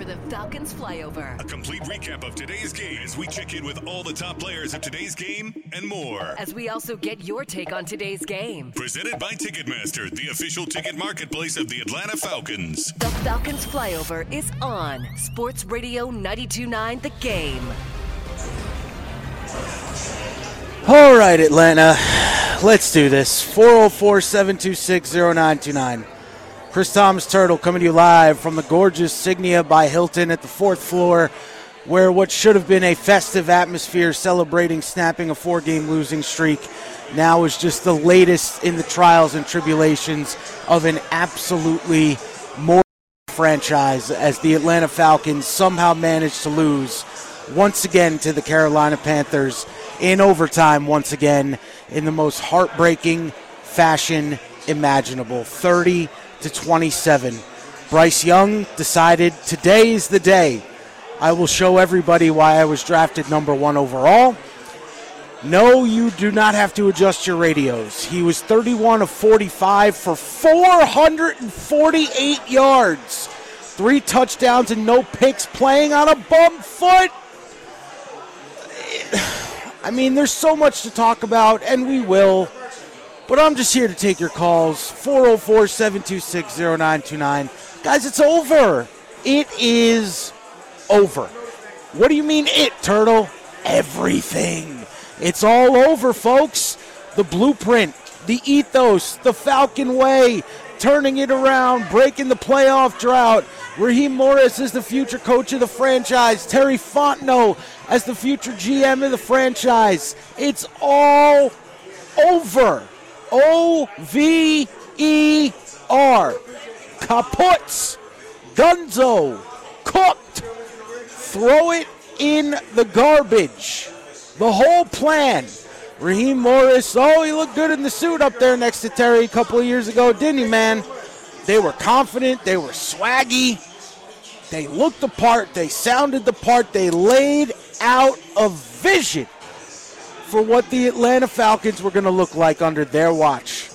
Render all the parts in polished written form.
the Falcons Flyover. A complete recap of today's game as we check in with all the top players of today's game and more. As we also get your take on today's game. Presented by Ticketmaster, the official ticket marketplace of the Atlanta Falcons. The Falcons Flyover is on Sports Radio 92.9 The Game. All right, Atlanta, let's do this. 404-726-0929. Chris Thomas Turtle coming to you live from the gorgeous Signia by Hilton at the 4th floor, where what should have been a festive atmosphere celebrating snapping a 4-game losing streak now is just the latest in the trials and tribulations of an absolutely mortal franchise as the Atlanta Falcons somehow managed to lose once again to the Carolina Panthers in overtime once again in the most heartbreaking fashion imaginable, 30-27. Bryce Young decided today is the day. I will show everybody why I was drafted number 1 overall. No, you do not have to adjust your radios. He was 31 of 45 for 448 yards. 3 touchdowns and no picks, playing on a bum foot. I mean, there's so much to talk about, and we will. But I'm just here to take your calls. 404-726-0929. Guys, it's over. It is over. What do you mean it, Turtle? Everything. It's all over, folks. The blueprint, the ethos, the Falcon way, turning it around, breaking the playoff drought. Raheem Morris is the future coach of the franchise. Terry Fontenot as the future GM of the franchise. It's all over. O-V-E-R. Kaputs. Dunzo. Cooked. Throw it in the garbage. The whole plan. Raheem Morris, he looked good in the suit up there next to Terry a couple of years ago, didn't he, man? They were confident. They were swaggy. They looked the part. They sounded the part. They laid out a vision for what the Atlanta Falcons were going to look like under their watch.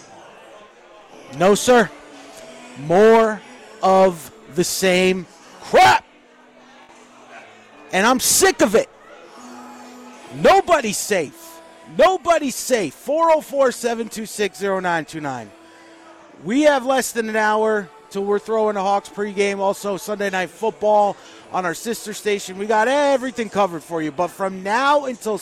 No, sir. More of the same crap. And I'm sick of it. Nobody's safe. Nobody's safe. 404-726-0929. We have less than an hour till we're throwing a Hawks pregame. Also, Sunday Night Football on our sister station. We got everything covered for you. But from now until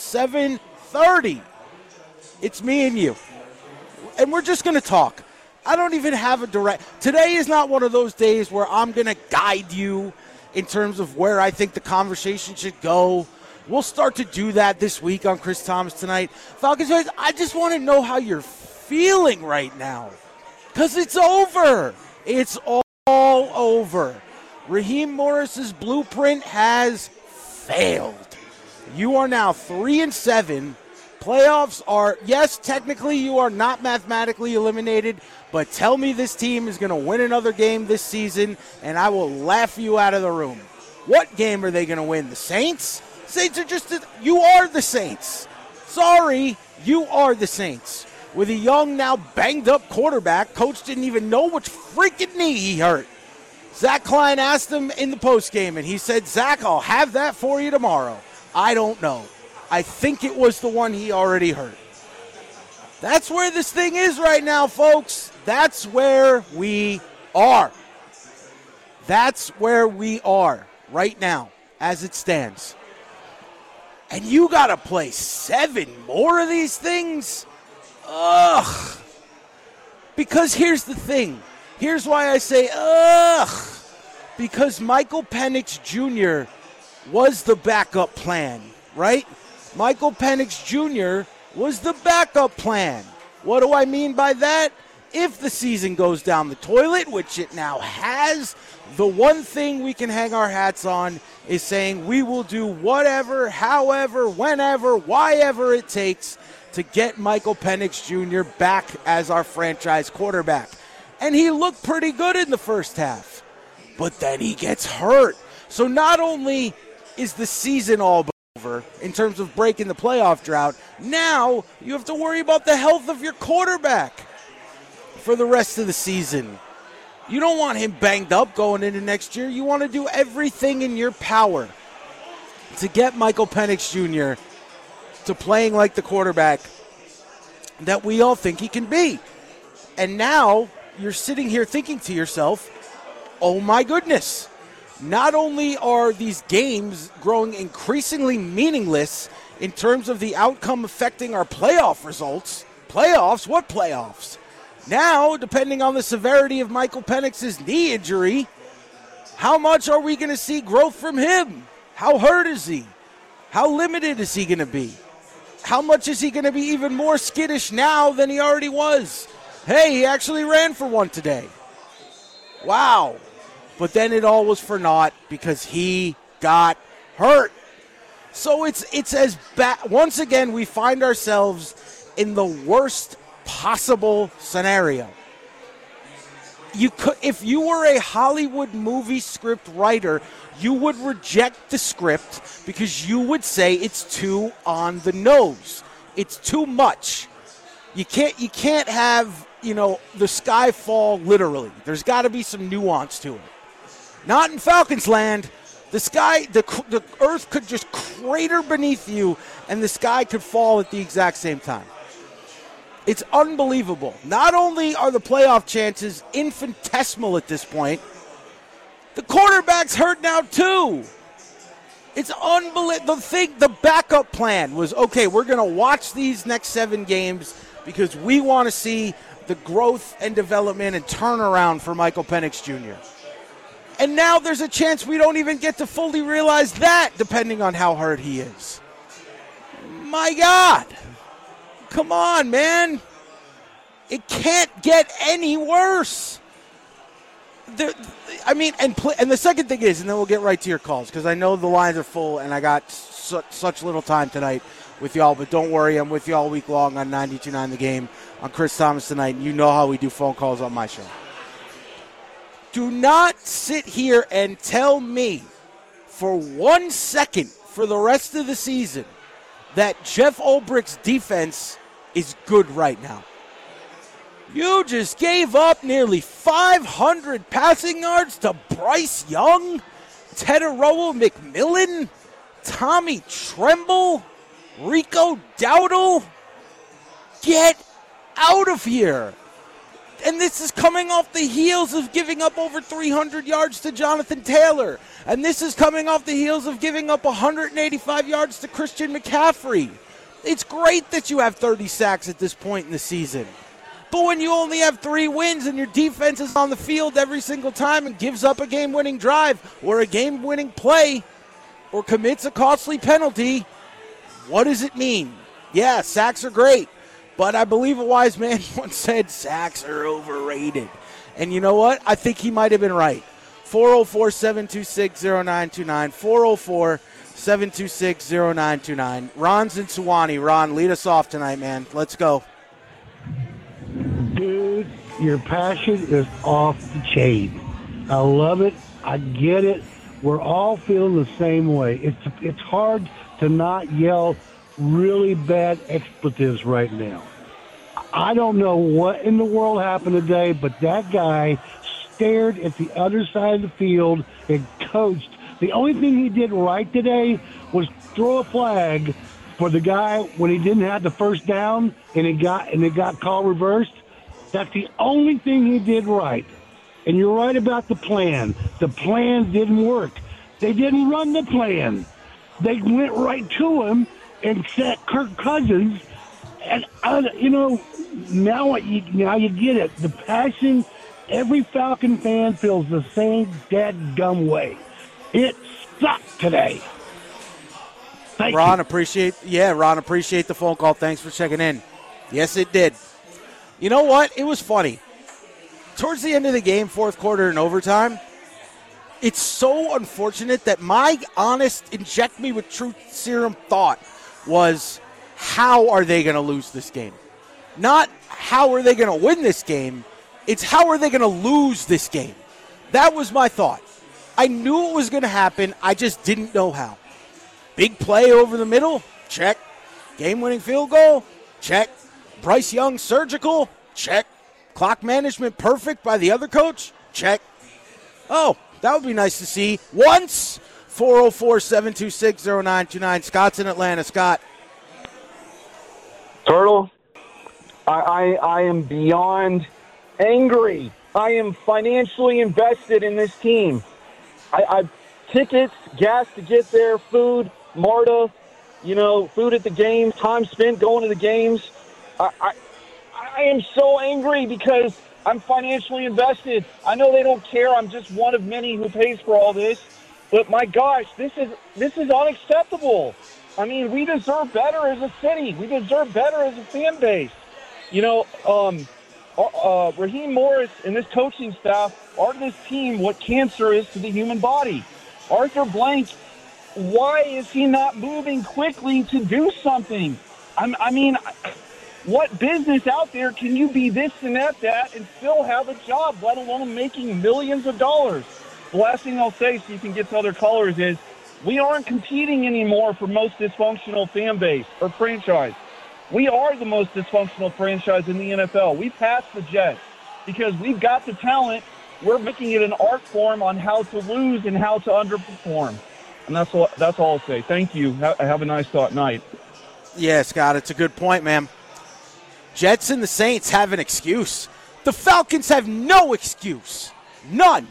7:30, it's me and you. And we're just going to talk. I don't even have a direct. Today is not one of those days where I'm going to guide you in terms of where I think the conversation should go. We'll start to do that this week on Chris Thomas Tonight. Falcons fans, I just want to know how you're feeling right now. Because it's over. It's all over. Raheem Morris's blueprint has failed. You are now 3-7. Playoffs are, yes, technically you are not mathematically eliminated, but tell me this team is going to win another game this season, and I will laugh you out of the room. What game are they going to win? The Saints? Saints are you are the Saints. Sorry, you are the Saints. With a young, now banged-up quarterback, coach didn't even know which freaking knee he hurt. Zach Klein asked him in the postgame, and he said, Zach, I'll have that for you tomorrow. I don't know. I think it was the one he already hurt. That's where this thing is right now, folks. That's where we are. That's where we are right now, as it stands. And you got to play 7 more of these things? Ugh. Because here's the thing. Here's why I say ugh. Because Michael Penix Jr. was the backup plan, right? Michael Penix Jr. was the backup plan. What do I mean by that? If the season goes down the toilet, which it now has, the one thing we can hang our hats on is saying we will do whatever, however, whenever, whyever it takes to get Michael Penix Jr. back as our franchise quarterback. And he looked pretty good in the first half. But then he gets hurt. So not only is the season all over in terms of breaking the playoff drought, now you have to worry about the health of your quarterback for the rest of the season. You don't want him banged up going into next year. You want to do everything in your power to get Michael Penix Jr. to playing like the quarterback that we all think he can be. And now you're sitting here thinking to yourself, oh my goodness, not only are these games growing increasingly meaningless in terms of the outcome affecting our playoff results. Playoffs? What playoffs? Now, depending on the severity of Michael Penix's knee injury, how much are we going to see growth from him? How hurt is he? How limited is he going to be? How much is he going to be even more skittish now than he already was? Hey, he actually ran for one today. Wow. But then it all was for naught because he got hurt. So it's as bad. Once again, we find ourselves in the worst possible scenario. If you were a Hollywood movie script writer, you would reject the script because you would say it's too on the nose. It's too much. You can't have, the sky fall literally. There's got to be some nuance to it. Not in Falcons land. The sky, the earth could just crater beneath you and the sky could fall at the exact same time. It's unbelievable. Not only are the playoff chances infinitesimal at this point, the quarterback's hurt now too. It's unbelievable. The backup plan was, okay, we're going to watch these next 7 games because we want to see the growth and development and turnaround for Michael Penix Jr. And now there's a chance we don't even get to fully realize that, depending on how hurt he is. My God. Come on, man. It can't get any worse. And the second thing is, and then we'll get right to your calls, because I know the lines are full and I got such little time tonight with y'all, but don't worry, I'm with you all week long on 92.9 The Game, on Chris Thomas tonight, and you know how we do phone calls on my show. Do not sit here and tell me for 1 second for the rest of the season that Jeff Ulbricht's defense is good right now. You just gave up nearly 500 passing yards to Bryce Young, Teteroa McMillan, Tommy Tremble, Rico Dowdle. Get out of here. And this is coming off the heels of giving up over 300 yards to Jonathan Taylor. And this is coming off the heels of giving up 185 yards to Christian McCaffrey. It's great that you have 30 sacks at this point in the season. But when you only have 3 wins and your defense is on the field every single time and gives up a game-winning drive or a game-winning play or commits a costly penalty, what does it mean? Yeah, sacks are great. But I believe a wise man once said sacks are overrated. And you know what? I think he might have been right. 404-726-0929. 404-726-0929. Ron's in Sewanee. Ron, lead us off tonight, man. Let's go. Dude, your passion is off the chain. I love it. I get it. We're all feeling the same way. It's hard to not yell really bad expletives right now. I don't know what in the world happened today, but that guy stared at the other side of the field and coached. The only thing he did right today was throw a flag for the guy when he didn't have the first down and it got called reversed. That's the only thing he did right. And you're right about the plan. The plan didn't work. They didn't run the plan. They went right to him and set Kirk Cousins. And, now you get it. The passion, every Falcon fan feels the same dead-gum way. It sucked today. Thank Ron, you. appreciate the phone call. Thanks for checking in. Yes, it did. You know what? It was funny. Towards the end of the game, fourth quarter and overtime, it's so unfortunate that my honest, inject me with truth serum thought was, how are they going to lose this game? Not how are they going to win this game. It's how are they going to lose this game? That was my thought. I knew it was going to happen. I just didn't know how. Big play over the middle? Check. Game-winning field goal? Check. Bryce Young surgical? Check. Clock management perfect by the other coach? Check. Oh, that would be nice to see. Once, 404-726-0929. Scott's in Atlanta. Scott. Turtle, I am beyond angry. I am financially invested in this team. I tickets, gas to get there, food, MARTA, food at the games, time spent going to the games. I am so angry because I'm financially invested. I know they don't care. I'm just one of many who pays for all this. But my gosh, this is unacceptable. I mean, we deserve better as a city. We deserve better as a fan base. Raheem Morris and this coaching staff are to this team what cancer is to the human body. Arthur Blank, why is he not moving quickly to do something? I mean, what business out there can you be this inept at and still have a job, let alone making millions of dollars? The last thing I'll say so you can get to other callers is we aren't competing anymore for most dysfunctional fan base or franchise. We are the most dysfunctional franchise in the NFL. We passed the Jets because we've got the talent. We're making it an art form on how to lose and how to underperform. And that's all I'll say. Thank you. Have a nice night. Yeah, Scott, it's a good point, man. Jets and the Saints have an excuse. The Falcons have no excuse. None.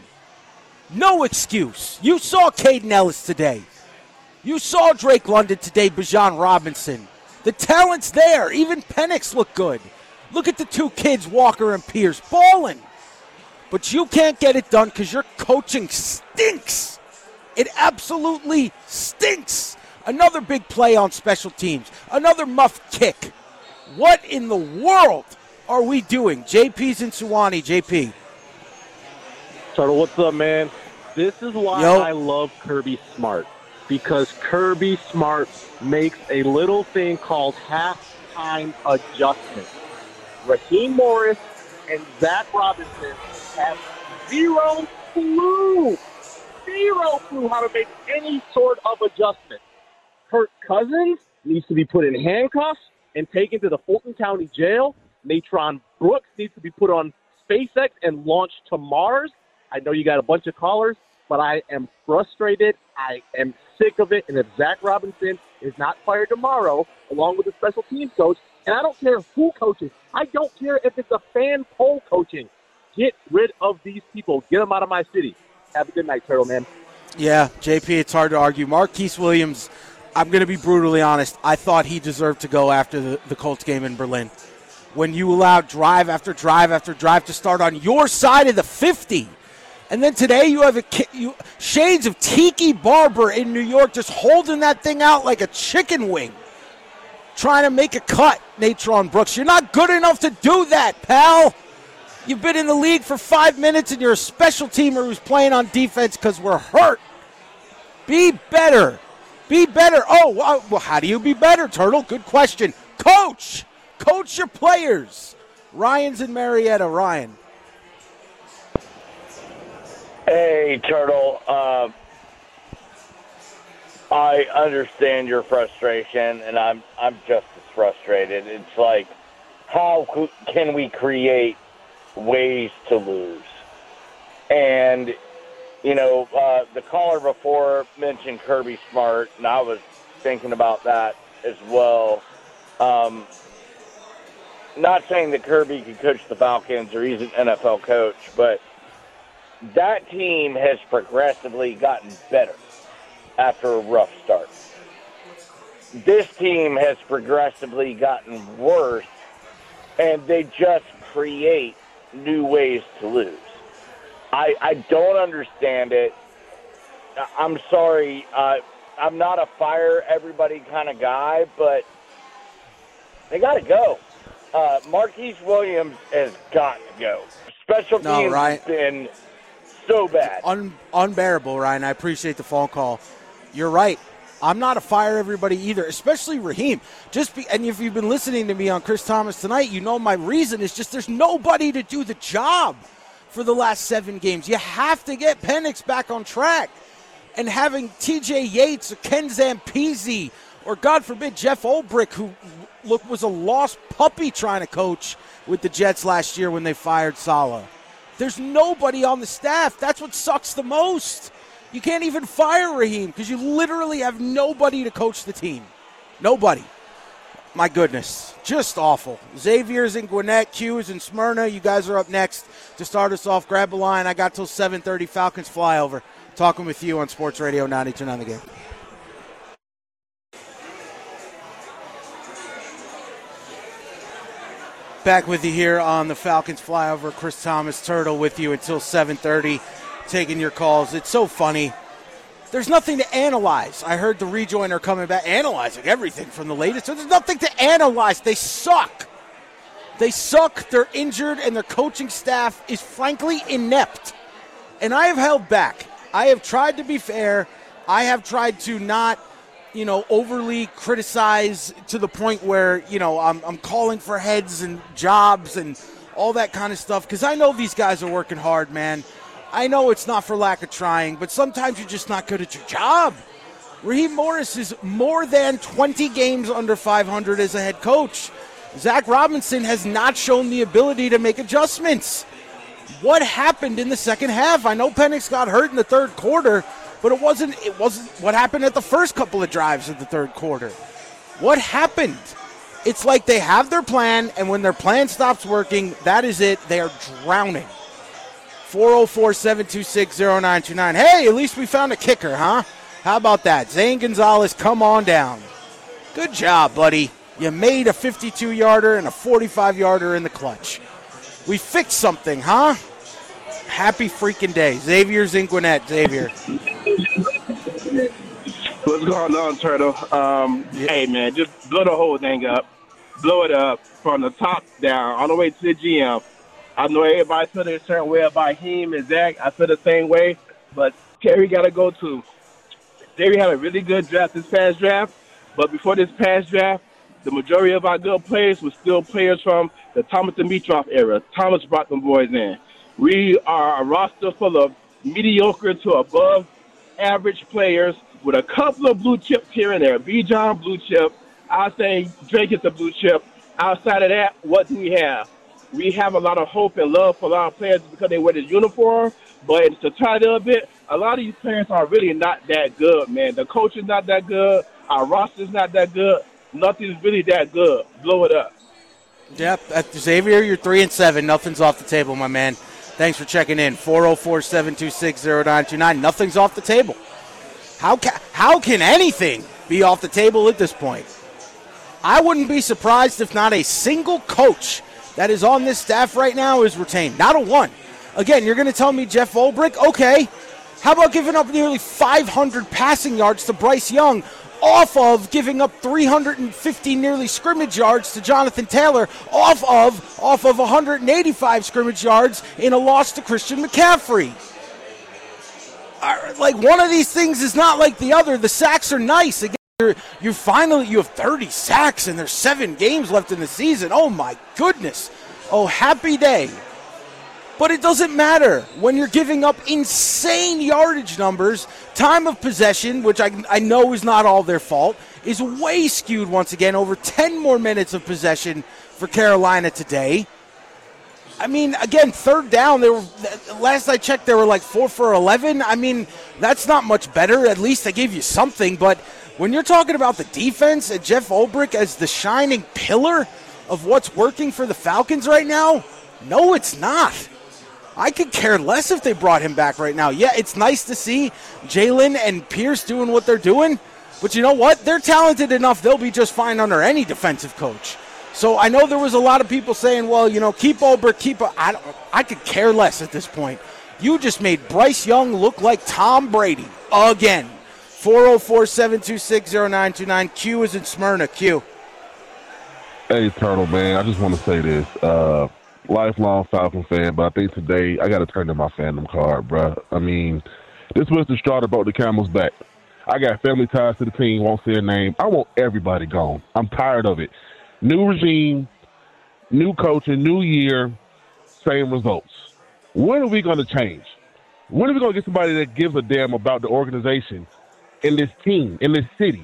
No excuse. You saw Caden Ellis today. You saw Drake London today, Bijan Robinson. The talent's there. Even Penix looked good. Look at the two kids, Walker and Pierce, balling. But you can't get it done because your coaching stinks. It absolutely stinks. Another big play on special teams. Another muff kick. What in the world are we doing? JP's in Suwannee. JP. Turtle, what's up, man? This is why I love Kirby Smart. Because Kirby Smart makes a little thing called halftime adjustment. Raheem Morris and Zach Robinson have zero clue how to make any sort of adjustment. Kirk Cousins needs to be put in handcuffs and taken to the Fulton County Jail. Natron Brooks needs to be put on SpaceX and launched to Mars. I know you got a bunch of callers, but I am frustrated. I am sick of it. And if Zach Robinson is not fired tomorrow, along with the special teams coach, and I don't care who coaches, I don't care if it's a fan poll coaching, get rid of these people. Get them out of my city. Have a good night, Turtle, man. Yeah, JP, it's hard to argue. Marquise Williams, I'm going to be brutally honest, I thought he deserved to go after the Colts game in Berlin. When you allowed drive after drive after drive to start on your side of the 50. And then today you have shades of Tiki Barber in New York just holding that thing out like a chicken wing, trying to make a cut, Natron Brooks. You're not good enough to do that, pal. You've been in the league for 5 minutes and you're a special teamer who's playing on defense because we're hurt. Be better. Be better. Oh, well, how do you be better, Turtle? Good question. Coach your players. Ryan's in Marietta. Ryan. Hey, Turtle. I understand your frustration, and I'm just as frustrated. It's like, how can we create ways to lose? And, the caller before mentioned Kirby Smart, and I was thinking about that as well. Not saying that Kirby can coach the Falcons or he's an NFL coach, but that team has progressively gotten better after a rough start. This team has progressively gotten worse, and they just create new ways to lose. I don't understand it. I'm sorry. I'm not a fire everybody kind of guy, but they got to go. Marquise Williams has got to go. Special teams has been so bad. Unbearable, Ryan. I appreciate the phone call. You're right. I'm not a fire everybody either, especially Raheem. And if you've been listening to me on Chris Thomas tonight, you know my reason is just there's nobody to do the job for the last 7 games. You have to get Penix back on track. And having TJ Yates or Ken Zampese or, God forbid, Jeff Ulbrich, who was a lost puppy trying to coach with the Jets last year when they fired Saleh. There's nobody on the staff. That's what sucks the most. You can't even fire Raheem because you literally have nobody to coach the team. Nobody. My goodness. Just awful. Xavier's in Gwinnett. Q is in Smyrna. You guys are up next to start us off. Grab a line. I got till 7:30. Falcons flyover. Talking with you on Sports Radio 92.9 The Game. Back with you here on the Falcons flyover. Chris Thomas, Turtle, with you until 7:30, taking your calls. It's so funny. There's nothing to analyze. I heard the rejoiner coming back, analyzing everything from the latest. So there's nothing to analyze. They suck. They suck. They're injured, and their coaching staff is frankly inept. And I have held back. I have tried to be fair. I have tried to not, overly criticize to the point where, I'm calling for heads and jobs and all that kind of stuff because I know these guys are working hard, man. I know it's not for lack of trying, but sometimes you're just not good at your job. Raheem Morris is more than 20 games under 500 as a head coach. Zach Robinson has not shown the ability to make adjustments. What happened in the second half? I know Penix got hurt in the third quarter, but it wasn't what happened at the first couple of drives of the third quarter. What happened? It's like they have their plan, and when their plan stops working, that is it. They are drowning. 404-726-0929. Hey, at least we found a kicker, huh? How about that? Zane Gonzalez, come on down. Good job, buddy. You made a 52-yarder and a 45-yarder in the clutch. We fixed something, huh? Happy freaking day. Xavier's in Gwinnett. Xavier. What's going on, Turtle? Hey, man, just blow the whole thing up. Blow it up from the top down, all the way to the GM. I know everybody feel a certain way about him and Zach. I feel the same way, but Terry got to go too. Terry had a really good draft this past draft, but before this past draft, the majority of our good players were still players from the Thomas Dimitroff era. Thomas brought them boys in. We are a roster full of mediocre to above average players with a couple of blue chips here and there. Bijan, blue chip. I'll say Drake is a blue chip. Outside of that, what do we have? We have a lot of hope and love for a lot of players because they wear the uniform, but to try it a bit, a lot of these players are really not that good, man. The coach is not that good. Our roster is not that good. Nothing's really that good. Blow it up. Yep. Xavier, you're 3-7. Nothing's off the table, my man. Thanks for checking in. 404-726-0929. Nothing's off the table. How can anything be off the table at this point? I wouldn't be surprised if not a single coach that is on this staff right now is retained. Not a one. Again, you're going to tell me Jeff Ulbrich? Okay. How about giving up nearly 500 passing yards to Bryce Young off of giving up 350 nearly scrimmage yards to Jonathan Taylor off of 185 scrimmage yards in a loss to Christian McCaffrey? Like, one of these things is not like the other. The sacks are nice. Again, you have 30 sacks and there's 7 games left in the season. Oh my goodness. Oh, happy day. But it doesn't matter when you're giving up insane yardage numbers. Time of possession, which I know is not all their fault, is way skewed once again. Over 10 more minutes of possession for Carolina today. I mean, again, third down, last I checked, they were like 4 for 11. I mean, that's not much better. At least they gave you something, but when you're talking about the defense and Jeff Ulbrich as the shining pillar of what's working for the Falcons right now, no, it's not. I could care less if they brought him back right now. Yeah, it's nice to see Jalen and Pierce doing what they're doing, but you know what? They're talented enough. They'll be just fine under any defensive coach. So I know there was a lot of people saying, well, keep Ulbrich, I could care less at this point. You just made Bryce Young look like Tom Brady again. 404-726-0929. Q is in Smyrna. Q. Hey, Turtle, man, I just want to say this. Lifelong Falcon fan, but I think today I got to turn to my fandom card, bro. I mean, this was the straw that brought the camel's back. I got family ties to the team, won't say their name. I want everybody gone. I'm tired of it. New regime, new coaching, new year, same results. When are we going to change? When are we going to get somebody that gives a damn about the organization in this team, in this city?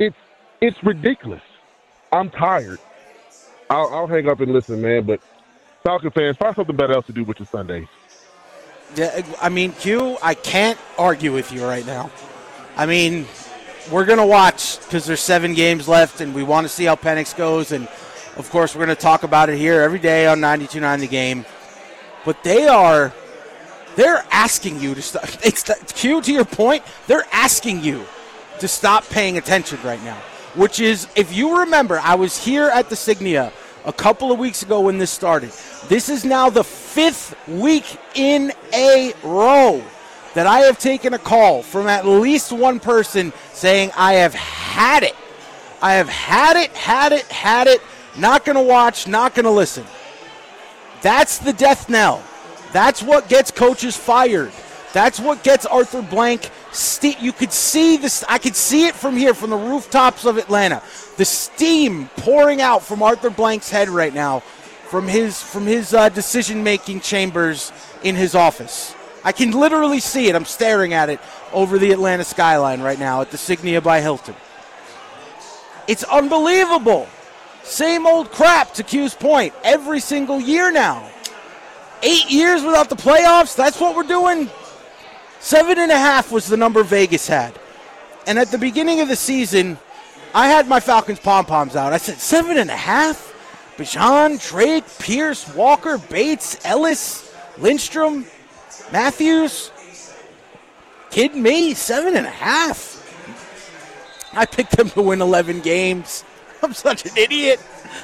It's ridiculous. I'm tired. I'll hang up and listen, man, but Falcon fans, find something better else to do with your Sundays. Yeah, I mean, Q, I can't argue with you right now. I mean, we're going to watch because there's 7 games left, and we want to see how Penix goes. And, of course, we're going to talk about it here every day on 92.9 The Game. But they're asking you to stop. Q, to your point, they're asking you to stop paying attention right now, which is, if you remember, I was here at the Signia a couple of weeks ago when this started. This is now the 5th week in a row that I have taken a call from at least one person saying, I have had it. I have had it. Not going to watch, not going to listen. That's the death knell. That's what gets coaches fired. That's what gets Arthur Blank. You could see this. I could see it from here, from the rooftops of Atlanta. The steam pouring out from Arthur Blank's head right now, from his decision-making chambers in his office. I can literally see it. I'm staring at it over the Atlanta skyline right now at the Signia by Hilton. It's unbelievable. Same old crap, to Q's point, every single year now. 8 years without the playoffs, that's what we're doing? 7.5 was the number Vegas had. And at the beginning of the season, I had my Falcons pom-poms out. I said, 7.5? Bijan, Drake, Pierce, Walker, Bates, Ellis, Lindstrom, Matthews. Kidding me? 7.5? I picked them to win 11 games. I'm such an idiot.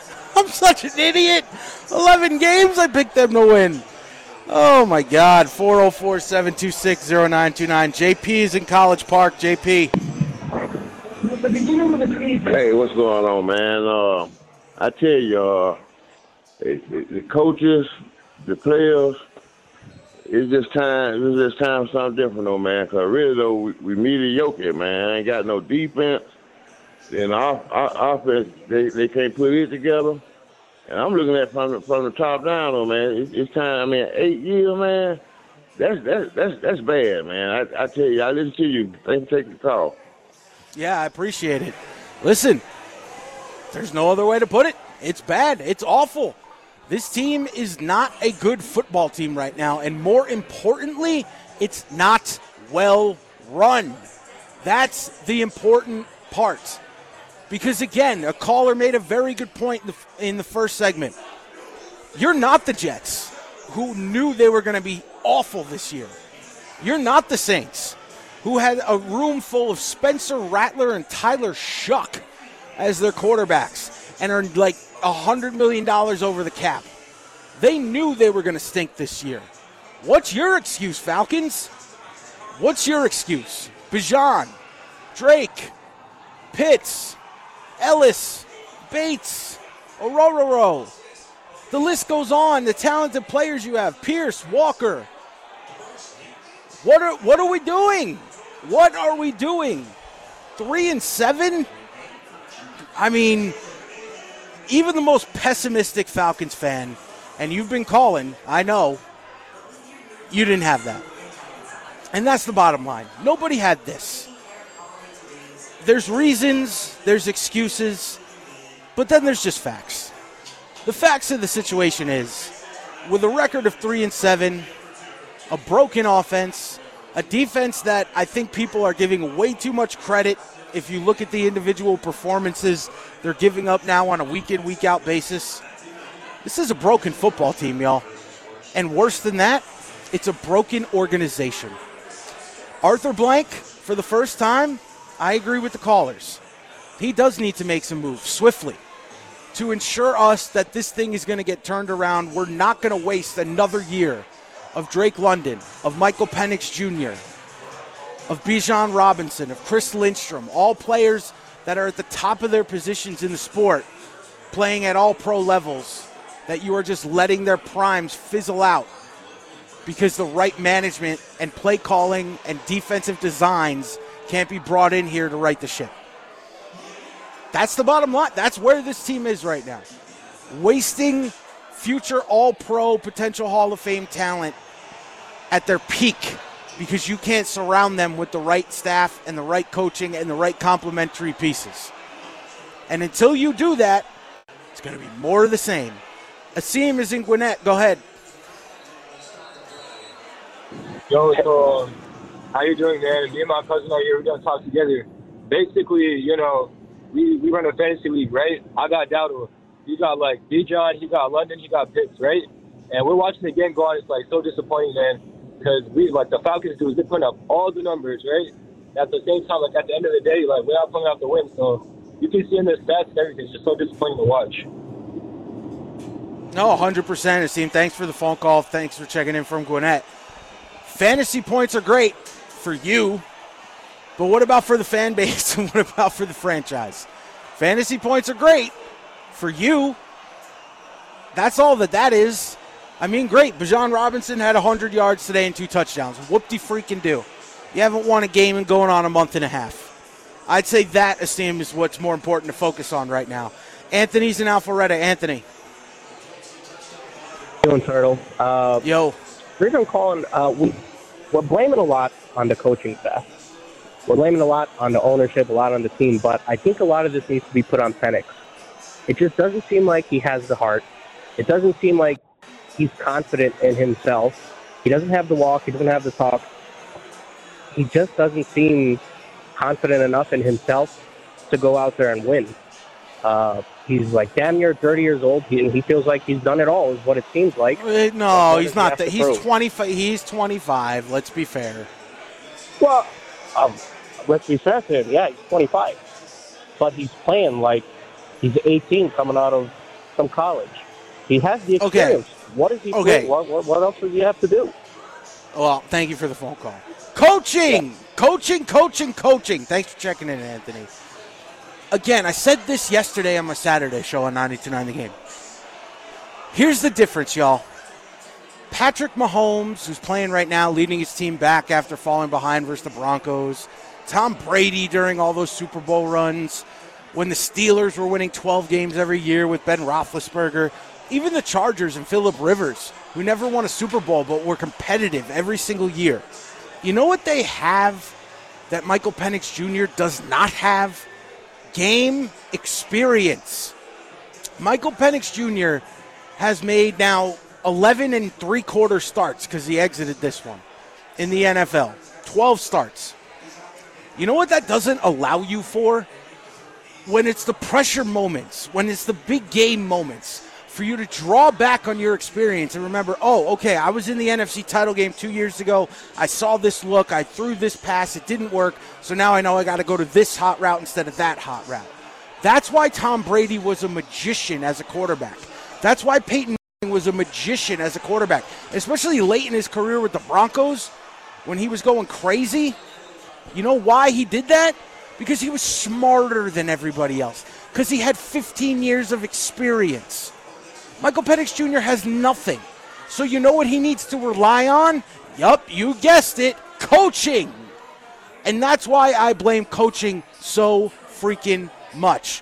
11 games I picked them to win. Oh, my God. 404-726-0929. JP is in College Park. JP. Hey, what's going on, man? I tell you, the coaches, the players, it's just time for something different, though, man. Because really, though, we mediocre, man. Ain't got no defense. And our offense, they can't put it together. And I'm looking at from the top down, though, man. It's time. I mean, 8 years, man. That's bad, man. I tell you, I listen to you. Thanks for taking the call. Yeah, I appreciate it. Listen, there's no other way to put it. It's bad. It's awful. This team is not a good football team right now, and more importantly, it's not well run. That's the important part. Because, again, a caller made a very good point in the first segment. You're not the Jets, who knew they were going to be awful this year. You're not the Saints, who had a room full of Spencer Rattler and Tyler Shuck as their quarterbacks and are like $100 million over the cap. They knew they were going to stink this year. What's your excuse, Falcons? What's your excuse? Bijan, Drake, Pitts, Ellis, Bates, Orororo. The list goes on. The talented players you have. Pierce, Walker. What are we doing? What are we doing? 3-7? I mean, even the most pessimistic Falcons fan, and you've been calling, I know, you didn't have that. And that's the bottom line. Nobody had this. There's reasons, there's excuses, but then there's just facts. The facts of the situation is, with a record of 3-7, a broken offense, a defense that I think people are giving way too much credit. If you look at the individual performances they're giving up now on a week-in, week-out basis, this is a broken football team, y'all. And worse than that, it's a broken organization. Arthur Blank, for the first time, I agree with the callers. He does need to make some moves swiftly to ensure us that this thing is going to get turned around. We're not going to waste another year of Drake London, of Michael Penix Jr., of Bijan Robinson, of Chris Lindstrom, all players that are at the top of their positions in the sport, playing at all pro levels, that you are just letting their primes fizzle out because the right management and play calling and defensive designs can't be brought in here to right the ship. That's the bottom line. That's where this team is right now. Wasting future all-pro, potential Hall of Fame talent at their peak because you can't surround them with the right staff and the right coaching and the right complementary pieces. And until you do that, it's going to be more of the same. Asim is in Gwinnett. Go ahead. Yo, so how you doing, man? Me and my cousin are here. We're going to talk together. Basically, we run a fantasy league, right? I got Dowdle. You got, like, Bijan. He got London. He got Pitts, right? And we're watching the game go on. It's, like, so disappointing, man. Because the Falcons do is they're putting up all the numbers, right? At the same time, like, at the end of the day, like, we're not pulling out the win. So you can see in the stats and everything. It's just so disappointing to watch. No, 100%, Asim. Thanks for the phone call. Thanks for checking in from Gwinnett. Fantasy points are great for you, but what about for the fan base and what about for the franchise? Fantasy points are great for you. That's all that is. I mean, great. Bijan Robinson had 100 yards today and 2 touchdowns. Whoop-de-freaking-do. You haven't won a game and going on a month and a half. I'd say that, Asim, is what's more important to focus on right now. Anthony's in Alpharetta. Anthony. Doing, Turtle. Yo. The reason I'm calling, we're blaming a lot on the coaching staff. We're blaming a lot on the ownership, a lot on the team, but I think a lot of this needs to be put on Penix. It just doesn't seem like he has the heart. It doesn't seem like he's confident in himself. He doesn't have the walk. He doesn't have the talk. He just doesn't seem confident enough in himself to go out there and win. He's like damn near 30 years old. He feels like he's done it all, is what it seems like. No, he's not. He's 25. He's 25. Let's be fair. Well, let's be fair to him. Yeah, he's 25, but he's playing like he's 18, coming out of some college. He has the experience. Okay. What is he doing? What else does he have to do? Well, thank you for the phone call. Coaching, coaching. Thanks for checking in, Anthony. Again, I said this yesterday on my Saturday show on 92.9 The Game. Here's the difference, y'all. Patrick Mahomes, who's playing right now, leading his team back after falling behind versus the Broncos. Tom Brady during all those Super Bowl runs. When the Steelers were winning 12 games every year with Ben Roethlisberger. Even the Chargers and Phillip Rivers, who never won a Super Bowl but were competitive every single year. You know what they have that Michael Penix Jr. does not have? Game experience. Michael Penix Jr. has made now 11 3/4 starts because he exited this one in the NFL. 12 starts. You know what that doesn't allow you for? When it's the pressure moments, when it's the big game moments, for you to draw back on your experience and remember, oh, okay, I was in the NFC title game 2 years ago. I saw this look. I threw this pass. It didn't work. So now I know I got to go to this hot route instead of that hot route. That's why Tom Brady was a magician as a quarterback. That's why Peyton Manning was a magician as a quarterback, especially late in his career with the Broncos when he was going crazy. You know why he did that? Because he was smarter than everybody else. Because he had 15 years of experience. Michael Penix Jr. has nothing. So you know what he needs to rely on? Yup, you guessed it, coaching. And that's why I blame coaching so freaking much.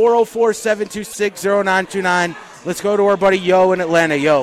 404-726-0929. Let's go to our buddy Yo in Atlanta. Yo.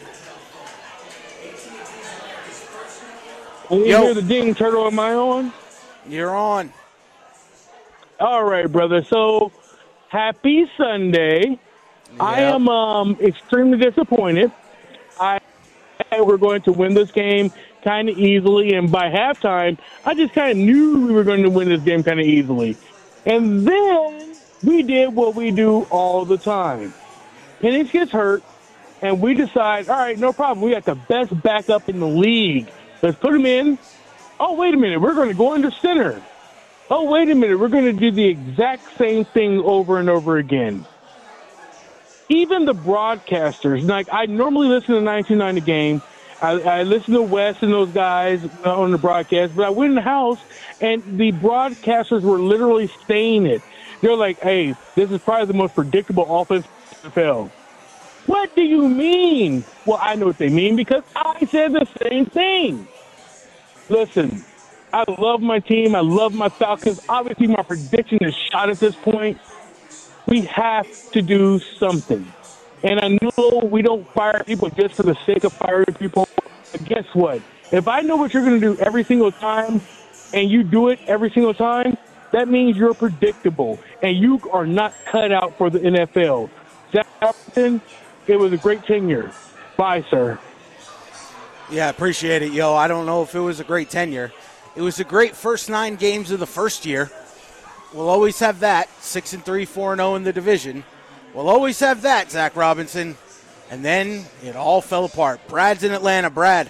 You hear the ding, Turtle, am I on? You're on. All right, brother. So, happy Sunday. Yep. I am extremely disappointed. We're going to win this game kind of easily, and by halftime, I just kind of knew we were going to win this game kind of easily. And then we did what we do all the time. Penix gets hurt, and we decide, all right, no problem. We got the best backup in the league. Let's put him in. Oh, wait a minute. We're going to go under center. Oh, wait a minute. We're going to do the exact same thing over and over again. Even the broadcasters, like I normally listen to 92.9 The Game. I listen to Wes and those guys on the broadcast, but I went in the house and the broadcasters were literally saying it. They're like, hey, this is probably the most predictable offense in the NFL. What do you mean? Well, I know what they mean because I said the same thing. Listen, I love my team. I love my Falcons. Obviously, my prediction is shot at this point. We have to do something. And I know we don't fire people just for the sake of firing people. But guess what? If I know what you're going to do every single time and you do it every single time, that means you're predictable and you are not cut out for the NFL. Zach Wilson, it was a great tenure. Bye, sir. Yeah, appreciate it, yo. I don't know if it was a great tenure. It was a great first 9 games of the first year. We'll always have that. 6-3, 4-0 in the division. We'll always have that, Zach Robinson. And then it all fell apart. Brad's in Atlanta. Brad.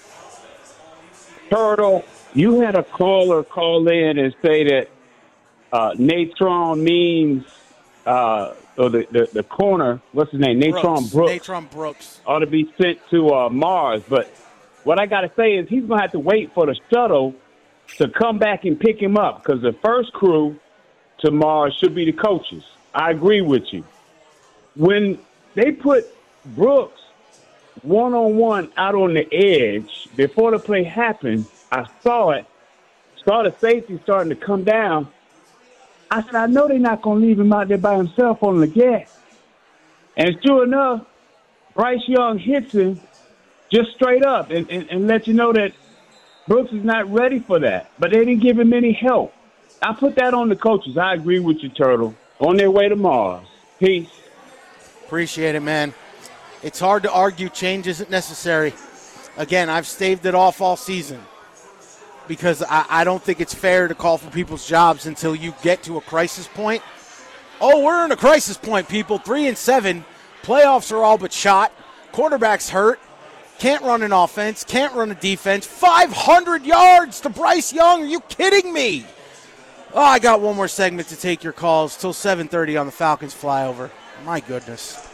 Turtle, you had a caller call in and say that Natron means or the corner, what's his name? Natron Brooks. Natron Brooks. Ought to be sent to Mars. But what I got to say is he's going to have to wait for the shuttle to come back and pick him up because the first crew to Mars should be the coaches. I agree with you. When they put Brooks one-on-one out on the edge, before the play happened, I saw it, saw the safety starting to come down. I said, I know they're not going to leave him out there by himself on the gas. And sure enough, Bryce Young hits him just straight up and let you know that Brooks is not ready for that. But they didn't give him any help. I put that on the coaches. I agree with you, Turtle. On their way to Mars. Peace. Appreciate it, man. It's hard to argue change isn't necessary. Again, I've staved it off all season because I don't think it's fair to call for people's jobs until you get to a crisis point. Oh, we're in a crisis point, people. 3-7. Playoffs are all but shot. Quarterback's hurt. Can't run an offense. Can't run a defense. 500 yards to Bryce Young. Are you kidding me? Oh, I got one more segment to take your calls till 7:30 on the Falcons Flyover. My goodness.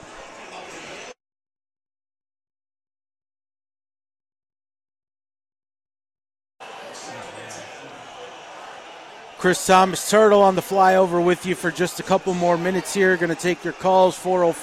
Chris Thomas Turtle on the Flyover with you for just a couple more minutes here. Going to take your calls,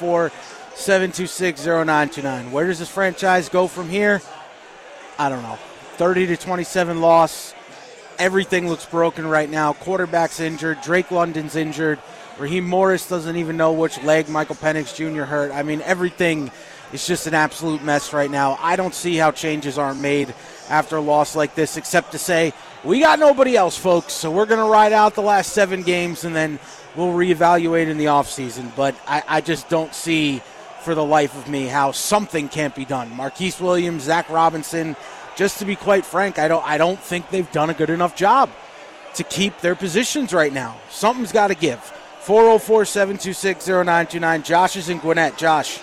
404-726-0929. Where does this franchise go from here? I don't know. 30-27 loss. Everything looks broken right now. Quarterback's injured. Drake London's injured. Raheem Morris doesn't even know which leg Michael Penix Jr. hurt. I mean, everything is just an absolute mess right now. I don't see how changes aren't made after a loss like this, except to say, we got nobody else, folks, so we're going to ride out the last 7 games, and then we'll reevaluate in the offseason. But I just don't see for the life of me how something can't be done. Marquise Williams, Zach Robinson, just to be quite frank, I don't think they've done a good enough job to keep their positions right now. Something's got to give. 404-726-0929. Josh is in Gwinnett. Josh.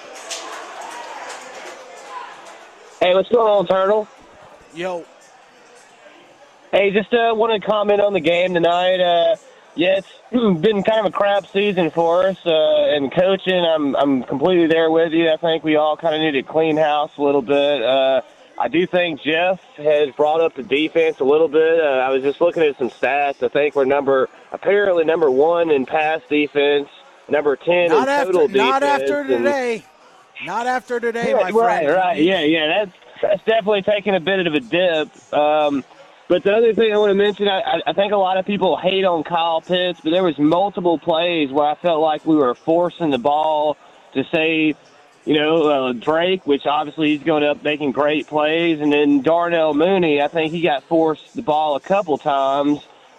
Hey, what's going on, Turtle? Yo. Hey, just want to comment on the game tonight. Yeah, it's been kind of a crap season for us. And coaching, I'm completely there with you. I think we all kind of need to clean house a little bit. I do think Jeff has brought up the defense a little bit. I was just looking at some stats. I think we're apparently number 1 in pass defense, number 10 in total defense. Not after today. Not after today, my friend. Right. Yeah, that's definitely taking a bit of a dip. But the other thing I want to mention, I think a lot of people hate on Kyle Pitts, but there was multiple plays where I felt like we were forcing the ball to save, Drake, which obviously he's going up making great plays. And then Darnell Mooney, I think he got forced the ball a couple times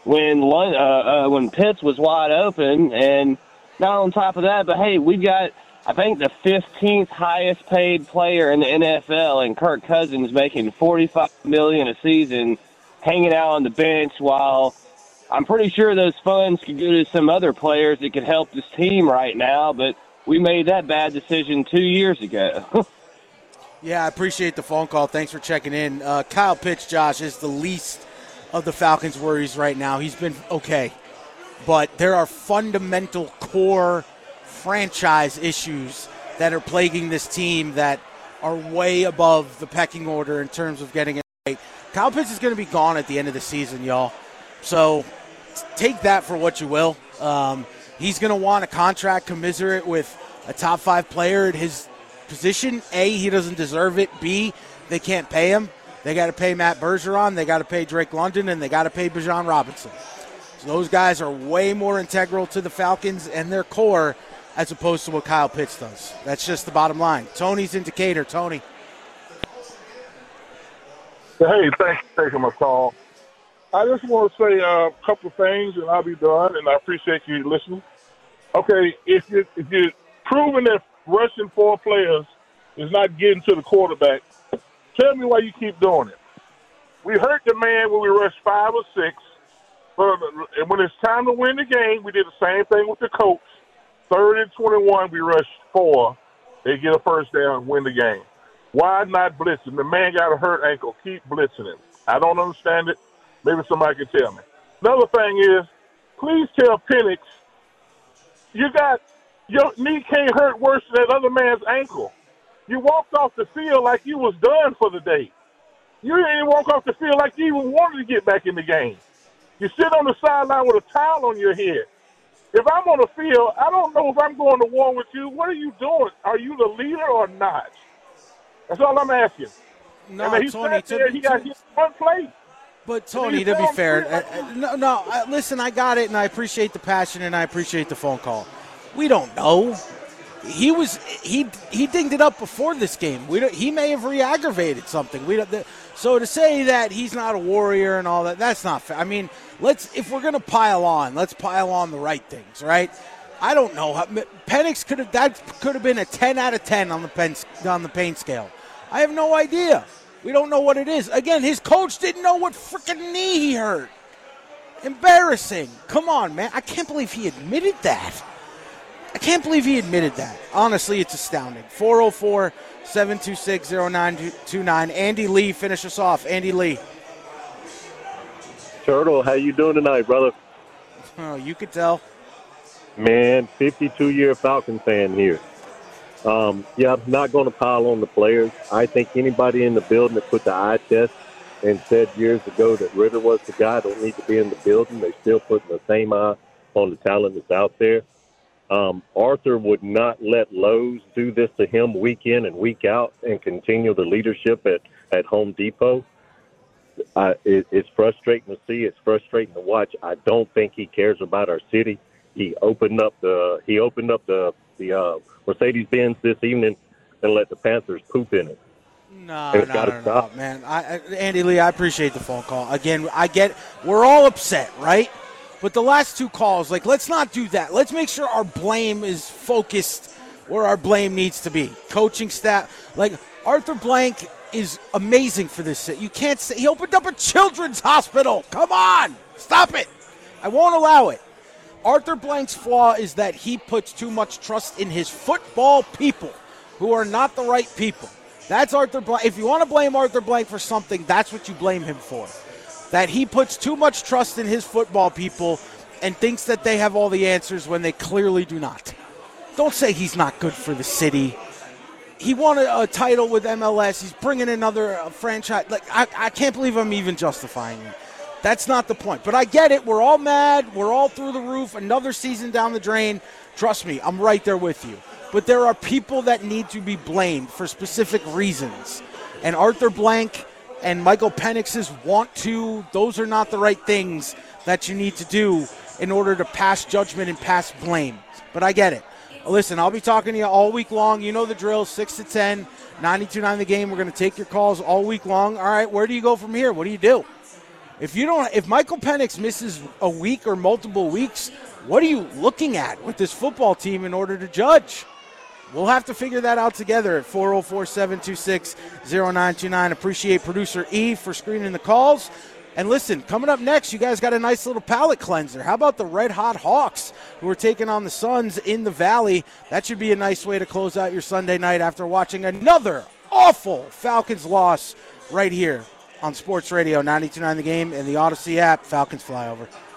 when Pitts was wide open. And not on top of that, but, hey, we've got, I think, the 15th highest paid player in the NFL, and Kirk Cousins making $45 million a season, hanging out on the bench while I'm pretty sure those funds could go to some other players that could help this team right now, but we made that bad decision 2 years ago. Yeah, I appreciate the phone call. Thanks for checking in. Kyle Pitts, Josh, is the least of the Falcons' worries right now. He's been okay, but there are fundamental core franchise issues that are plaguing this team that are way above the pecking order in terms of getting it right. Kyle Pitts is going to be gone at the end of the season, y'all. So take that for what you will. He's going to want a contract commensurate with a top 5 player at his position. A, he doesn't deserve it. B, they can't pay him. They got to pay Matt Bergeron. They got to pay Drake London, and they got to pay Bijan Robinson. So those guys are way more integral to the Falcons and their core as opposed to what Kyle Pitts does. That's just the bottom line. Tony's in Decatur. Tony. Hey, thanks for taking my call. I just want to say a couple of things, and I'll be done, and I appreciate you listening. Okay, if you're proving that rushing 4 players is not getting to the quarterback. Tell me why you keep doing it. We hurt the man when we rushed 5 or 6. And when it's time to win the game, we did the same thing with the Colts. 3rd and 21, we rushed 4. They get a first down, win the game. Why not blitz him? The man got a hurt ankle. Keep blitzing him. I don't understand it. Maybe somebody can tell me. Another thing is, please tell Penix, your knee can't hurt worse than that other man's ankle. You walked off the field like you was done for the day. You didn't even walk off the field like you even wanted to get back in the game. You sit on the sideline with a towel on your head. If I'm on the field, I don't know if I'm going to war with you. What are you doing? Are you the leader or not? That's all I'm asking. No, and Tony, he got hit one play. But, Tony, to be fair, listen, I got it, and I appreciate the passion, and I appreciate the phone call. We don't know. He dinged it up before this game. He may have re-aggravated something. So to say that he's not a warrior and all that, that's not fair. I mean, if we're going to pile on, let's pile on the right things, right? I don't know. Penix could have been a 10 out of 10 on the pain scale. I have no idea. We don't know what it is. Again, his coach didn't know what freaking knee he hurt. Embarrassing. Come on, man. I can't believe he admitted that. Honestly, it's astounding. 404-726-0929. Andy Lee, finish us off. Andy Lee. Turtle, how you doing tonight, brother? Oh, you could tell. Man, 52-year Falcon fan here. I'm not going to pile on the players. I think anybody in the building that put the eye test and said years ago that Ritter was the guy don't need to be in the building. They're still putting the same eye on the talent that's out there. Arthur would not let Lowe's do this to him week in and week out and continue the leadership at Home Depot. It's frustrating to see. It's frustrating to watch. I don't think he cares about our city. He opened up the Mercedes-Benz this evening and let the Panthers poop in it. No, man. Andy Lee, I appreciate the phone call. Again, we're all upset, right? But the last 2 calls, let's not do that. Let's make sure our blame is focused where our blame needs to be. Coaching staff, Arthur Blank is amazing for this. You can't say he opened up a children's hospital. Come on, stop it. I won't allow it. Arthur Blank's flaw is that he puts too much trust in his football people who are not the right people. That's Arthur Blank. If you want to blame Arthur Blank for something, that's what you blame him for. That he puts too much trust in his football people and thinks that they have all the answers when they clearly do not. Don't say he's not good for the city. He won a title with MLS. He's bringing another franchise. I can't believe I'm even justifying it. That's not the point. But I get it. We're all mad. We're all through the roof. Another season down the drain. Trust me, I'm right there with you. But there are people that need to be blamed for specific reasons. And Arthur Blank and Michael Penix's those are not the right things that you need to do in order to pass judgment and pass blame. But I get it. Listen, I'll be talking to you all week long. You know the drill, 6 to 10, 92.9 The Game. We're going to take your calls all week long. All right, where do you go from here? What do you do? If Michael Penix misses a week or multiple weeks, what are you looking at with this football team in order to judge? We'll have to figure that out together at 404-726-0929. Appreciate producer E for screening the calls. And listen, coming up next, you guys got a nice little palate cleanser. How about the Red Hot Hawks who are taking on the Suns in the Valley? That should be a nice way to close out your Sunday night after watching another awful Falcons loss right here on Sports Radio 92.9 The Game and the Odyssey app. Falcons Flyover.